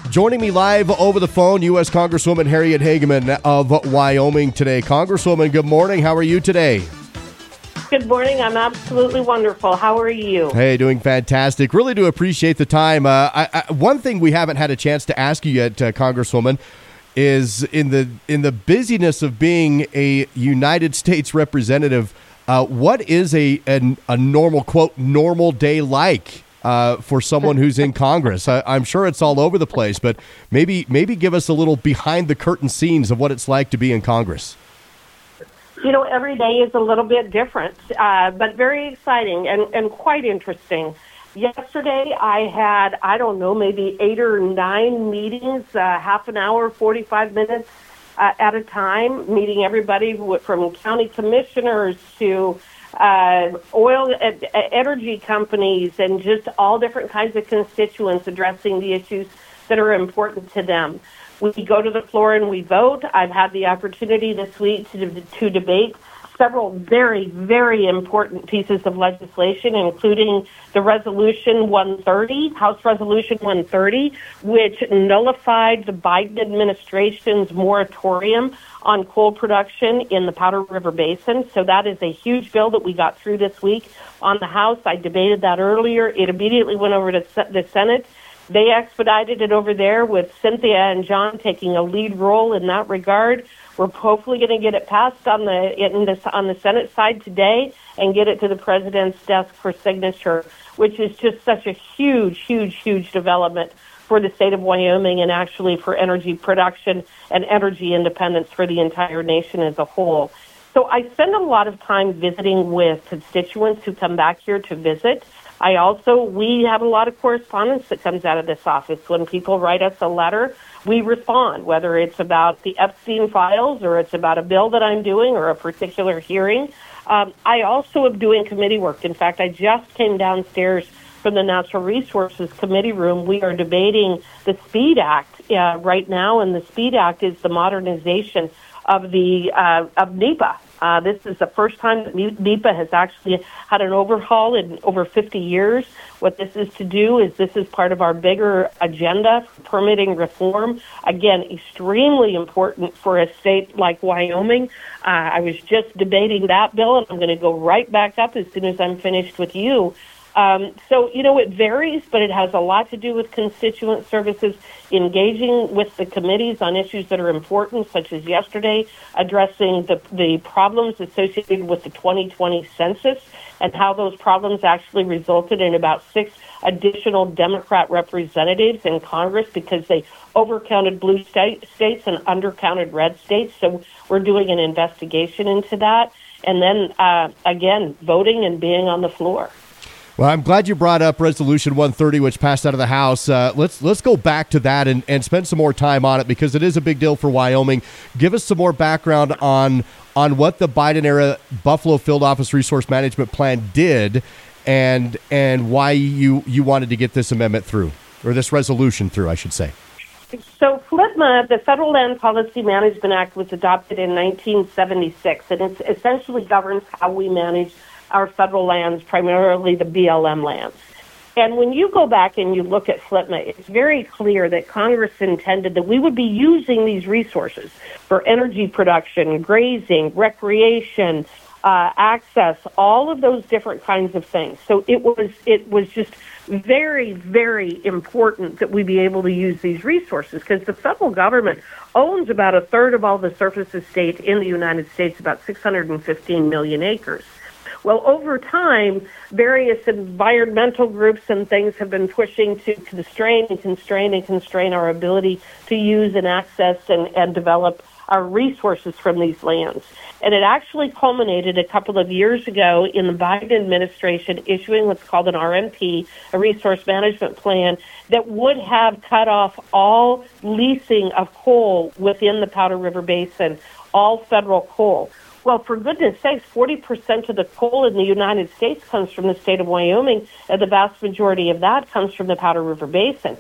Joining me live over the phone, U.S. Congresswoman Harriet Hageman of Wyoming today. Congresswoman, good morning. How are you today? Good morning. I'm absolutely wonderful. How are you? Hey, doing fantastic. Really do appreciate the time. One thing we haven't had a chance to ask you yet, Congresswoman, is in the busyness of being a United States representative, what is a normal, quote, normal day like for someone who's in Congress? I'm sure it's all over the place, but maybe give us a little behind the curtain scenes of what it's like to be in Congress. You know, every day is a little bit different, but very exciting and quite interesting. Yesterday, I had, maybe 8 or 9 meetings, half an hour, 45 minutes at a time, meeting everybody from county commissioners to oil energy companies and just all different kinds of constituents addressing the issues that are important to them. We go to the floor and we vote. I've had the opportunity this week to debate several very, very important pieces of legislation, including the Resolution 130, House Resolution 130, which nullified the Biden administration's moratorium on coal production in the Powder River Basin. So that is a huge bill that we got through this week on the House. I debated that earlier. It immediately went over to the Senate. They expedited it over there with Cynthia and John taking a lead role in that regard. We're hopefully going to get it passed on the Senate side today and get it to the president's desk for signature, which is just such a huge, huge, huge development for the state of Wyoming and actually for energy production and energy independence for the entire nation as a whole. So I spend a lot of time visiting with constituents who come back here to visit. We have a lot of correspondence that comes out of this office. When people write us a letter, we respond, whether it's about the Epstein files or it's about a bill that I'm doing or a particular hearing. I also am doing committee work. In fact, I just came downstairs from the Natural Resources Committee room. We are debating the SPEED Act right now, and the SPEED Act is the modernization of NEPA. This is the first time that NEPA has actually had an overhaul in over 50 years. What this is to do is this is part of our bigger agenda for permitting reform. Again, extremely important for a state like Wyoming. I was just debating that bill, and I'm going to go right back up as soon as I'm finished with you. It varies, but it has a lot to do with constituent services, engaging with the committees on issues that are important, such as yesterday, addressing the problems associated with the 2020 census and how those problems actually resulted in about 6 additional Democrat representatives in Congress because they overcounted blue states and undercounted red states. So we're doing an investigation into that. And then, again, voting and being on the floor. Well, I'm glad you brought up Resolution 130, which passed out of the House. Let's go back to that and spend some more time on it because it is a big deal for Wyoming. Give us some more background on what the Biden-era Buffalo Field Office Resource Management Plan did and why you wanted to get this amendment through, or this resolution through, I should say. So FLTMA, the Federal Land Policy Management Act, was adopted in 1976, and it essentially governs how we manage our federal lands, primarily the BLM lands. And when you go back and you look at FLTMA, it's very clear that Congress intended that we would be using these resources for energy production, grazing, recreation, access, all of those different kinds of things. So it was just very, very important that we be able to use these resources because the federal government owns about a third of all the surface estate in the United States, about 615 million acres. Well, over time, various environmental groups and things have been pushing to constrain our ability to use and access and develop our resources from these lands. And it actually culminated a couple of years ago in the Biden administration issuing what's called an RMP, a resource management plan, that would have cut off all leasing of coal within the Powder River Basin, all federal coal. Well, for goodness sakes, 40% of the coal in the United States comes from the state of Wyoming, and the vast majority of that comes from the Powder River Basin.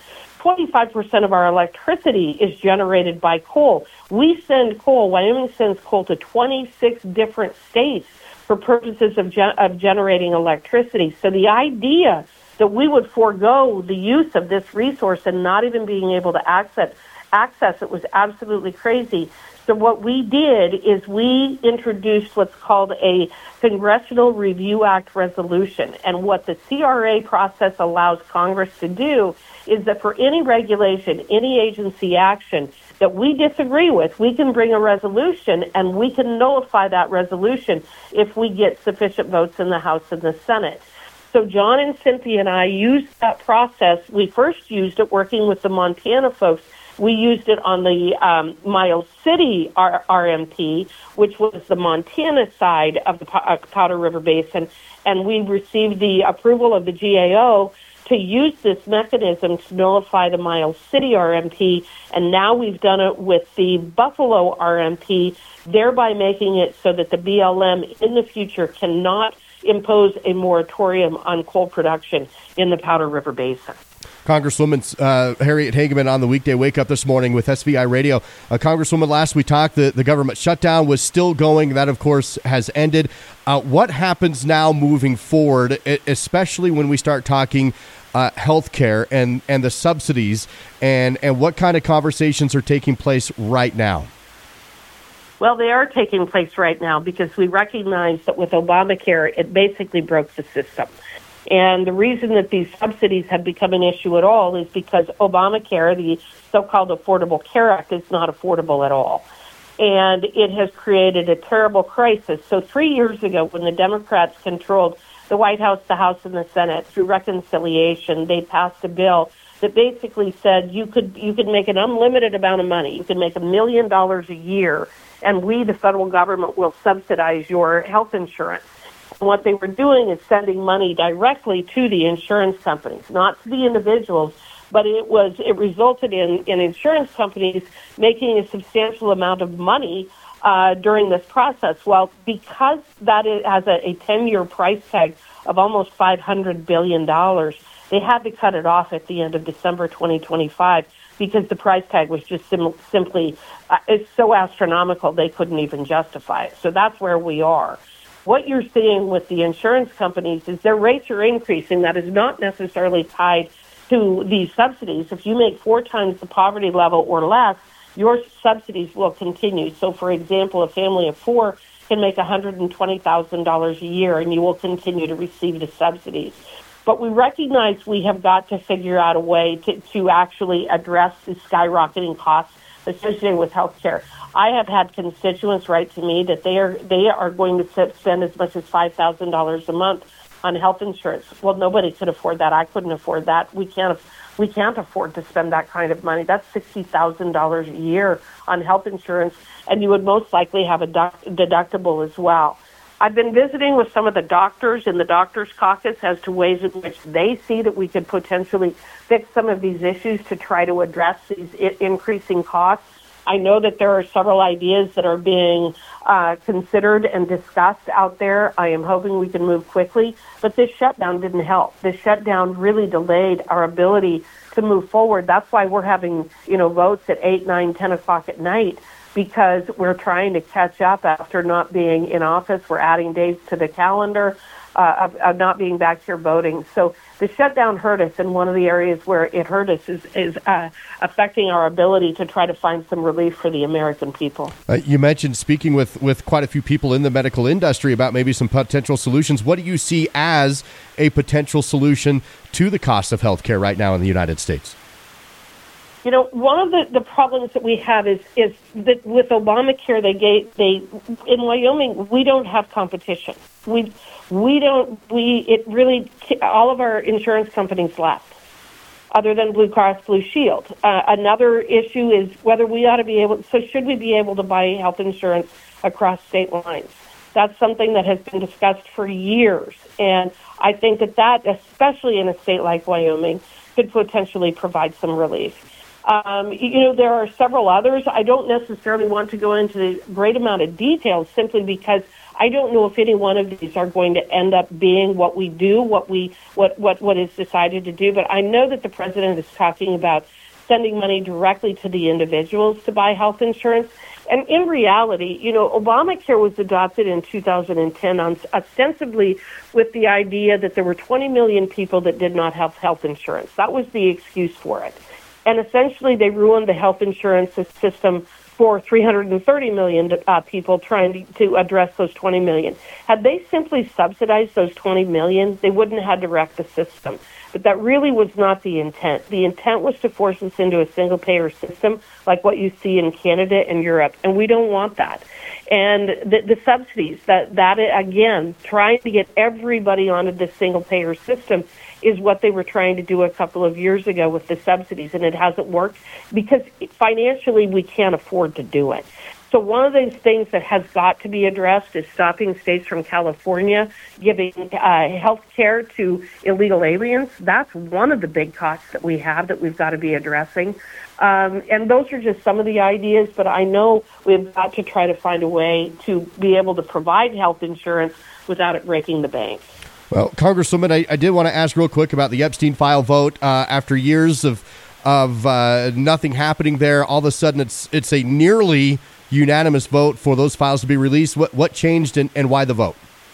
25% of our electricity is generated by coal. We send coal, Wyoming sends coal to 26 different states for purposes of generating electricity. So the idea that we would forego the use of this resource and not even being able to access it was absolutely crazy. So what we did is we introduced what's called a Congressional Review Act resolution. And what the CRA process allows Congress to do is that for any regulation, any agency action that we disagree with, we can bring a resolution and we can nullify that resolution if we get sufficient votes in the House and the Senate. So John and Cynthia and I used that process. We first used it working with the Montana folks. We used it on the Miles City RMP, which was the Montana side of the Powder River Basin, and we received the approval of the GAO to use this mechanism to nullify the Miles City RMP, and now we've done it with the Buffalo RMP, thereby making it so that the BLM in the future cannot impose a moratorium on coal production in the Powder River Basin. Congresswoman Harriet Hageman on the weekday wake-up this morning with SVI Radio. Congresswoman, last we talked, the government shutdown was still going. That, of course, has ended. What happens now moving forward, especially when we start talking health care and the subsidies, and what kind of conversations are taking place right now? Well, they are taking place right now because we recognize that with Obamacare, it basically broke the system. And the reason that these subsidies have become an issue at all is because Obamacare, the so-called Affordable Care Act, is not affordable at all. And it has created a terrible crisis. So 3 years ago, when the Democrats controlled the White House, the House, and the Senate through reconciliation, they passed a bill that basically said you could make an unlimited amount of money. You could make $1 million a year, and we, the federal government, will subsidize your health insurance. And what they were doing is sending money directly to the insurance companies, not to the individuals, but it resulted in insurance companies making a substantial amount of money during this process. Well, because that has a 10-year price tag of almost $500 billion, they had to cut it off at the end of December 2025 because the price tag was just simply it's so astronomical they couldn't even justify it. So that's where we are. What you're seeing with the insurance companies is their rates are increasing. That is not necessarily tied to these subsidies. If you make 4 times the poverty level or less, your subsidies will continue. So, for example, a family of 4 can make $120,000 a year, and you will continue to receive the subsidies. But we recognize we have got to figure out a way to actually address the skyrocketing costs associated with health care. I have had constituents write to me that they are going to spend as much as $5,000 a month on health insurance. Well, nobody could afford that. I couldn't afford that. We can't afford to spend that kind of money. That's $60,000 a year on health insurance, and you would most likely have a deductible as well. I've been visiting with some of the doctors in the Doctors Caucus as to ways in which they see that we could potentially fix some of these issues to try to address these increasing costs. I know that there are several ideas that are being considered and discussed out there. I am hoping we can move quickly, but this shutdown didn't help. This shutdown really delayed our ability to move forward. That's why we're having, votes at 8, 9, 10 o'clock at night, because we're trying to catch up after not being in office. We're adding days to the calendar of not being back here voting. So the shutdown hurt us, and one of the areas where it hurt us is affecting our ability to try to find some relief for the American people. You mentioned speaking with quite a few people in the medical industry about maybe some potential solutions. What do you see as a potential solution to the cost of health care right now in the United States? One of the problems that we have is that with Obamacare, in Wyoming, we don't have competition. All of our insurance companies left, other than Blue Cross Blue Shield. Another issue is whether we ought to be able, so should we be able to buy health insurance across state lines? That's something that has been discussed for years. And I think that, especially in a state like Wyoming, could potentially provide some relief. There are several others. I don't necessarily want to go into the great amount of details simply because I don't know if any one of these are going to end up being what we do, what is decided to do. But I know that the president is talking about sending money directly to the individuals to buy health insurance. And in reality, Obamacare was adopted in 2010 ostensibly with the idea that there were 20 million people that did not have health insurance. That was the excuse for it. And essentially, they ruined the health insurance system for 330 million people trying to address those 20 million. Had they simply subsidized those 20 million, they wouldn't have had to wreck the system. But that really was not the intent. The intent was to force us into a single-payer system like what you see in Canada and Europe, and we don't want that. And the subsidies, that again, trying to get everybody onto this single-payer system is what they were trying to do a couple of years ago with the subsidies, and it hasn't worked because financially we can't afford to do it. So one of those things that has got to be addressed is stopping states from California giving health care to illegal aliens. That's one of the big costs that we have that we've got to be addressing. And those are just some of the ideas, but I know we've got to try to find a way to be able to provide health insurance without it breaking the bank. Well, Congresswoman, I did want to ask real quick about the Epstein file vote. After years of nothing happening there, all of a sudden it's a nearly unanimous vote for those files to be released. What changed and why the vote?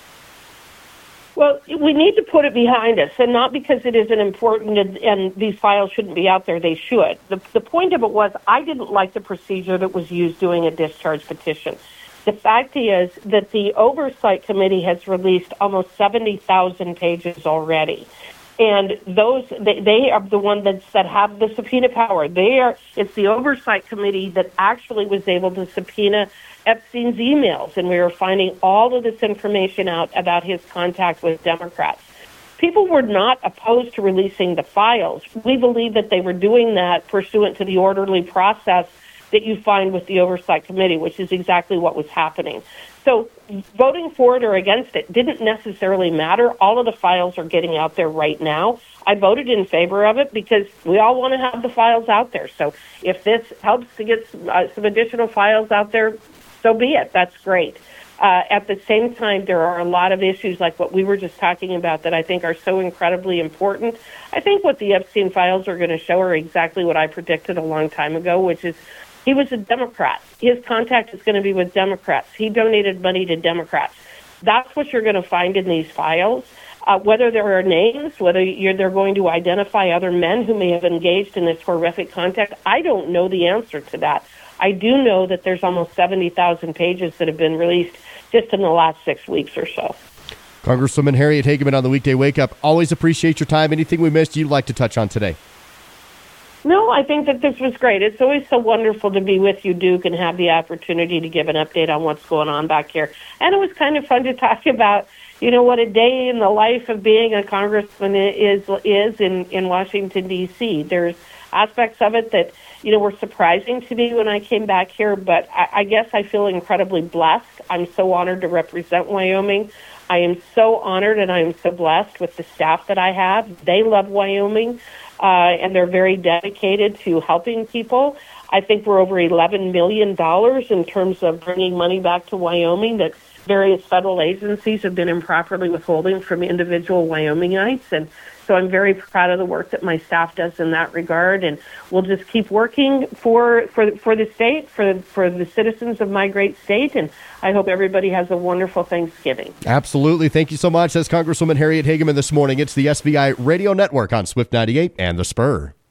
Well, we need to put it behind us, and not because it isn't important and these files shouldn't be out there. They should. The point of it was I didn't like the procedure that was used doing a discharge petition. The fact is that the Oversight Committee has released almost 70,000 pages already. And they are the ones that have the subpoena power. It's the Oversight Committee that actually was able to subpoena Epstein's emails, and we were finding all of this information out about his contact with Democrats. People were not opposed to releasing the files. We believe that they were doing that pursuant to the orderly process that you find with the Oversight Committee, which is exactly what was happening. So voting for it or against it didn't necessarily matter. All of the files are getting out there right now. I voted in favor of it because we all want to have the files out there. So if this helps to get some additional files out there, so be it. That's great. At the same time, there are a lot of issues like what we were just talking about that I think are so incredibly important. I think what the Epstein files are going to show are exactly what I predicted a long time ago, which is he was a Democrat. His contact is going to be with Democrats. He donated money to Democrats. That's what you're going to find in these files. Whether there are names, whether they're going to identify other men who may have engaged in this horrific contact, I don't know the answer to that. I do know that there's almost 70,000 pages that have been released just in the last 6 weeks or so. Congresswoman Harriet Hageman on the Weekday Wake Up. Always appreciate your time. Anything we missed you'd like to touch on today? No, I think that this was great. It's always so wonderful to be with you, Duke, and have the opportunity to give an update on what's going on back here. And it was kind of fun to talk about, what a day in the life of being a congressman is in Washington, D.C. There's aspects of it that, were surprising to me when I came back here, but I guess I feel incredibly blessed. I'm so honored to represent Wyoming. I am so honored and I am so blessed with the staff that I have. They love Wyoming. And they're very dedicated to helping people. I think we're over $11 million in terms of bringing money back to Wyoming that various federal agencies have been improperly withholding from individual Wyomingites. And so I'm very proud of the work that my staff does in that regard. And we'll just keep working for the state, for the citizens of my great state. And I hope everybody has a wonderful Thanksgiving. Absolutely. Thank you so much. That's Congresswoman Harriet Hageman this morning. It's the SBI Radio Network on Swift 98 and The Spur.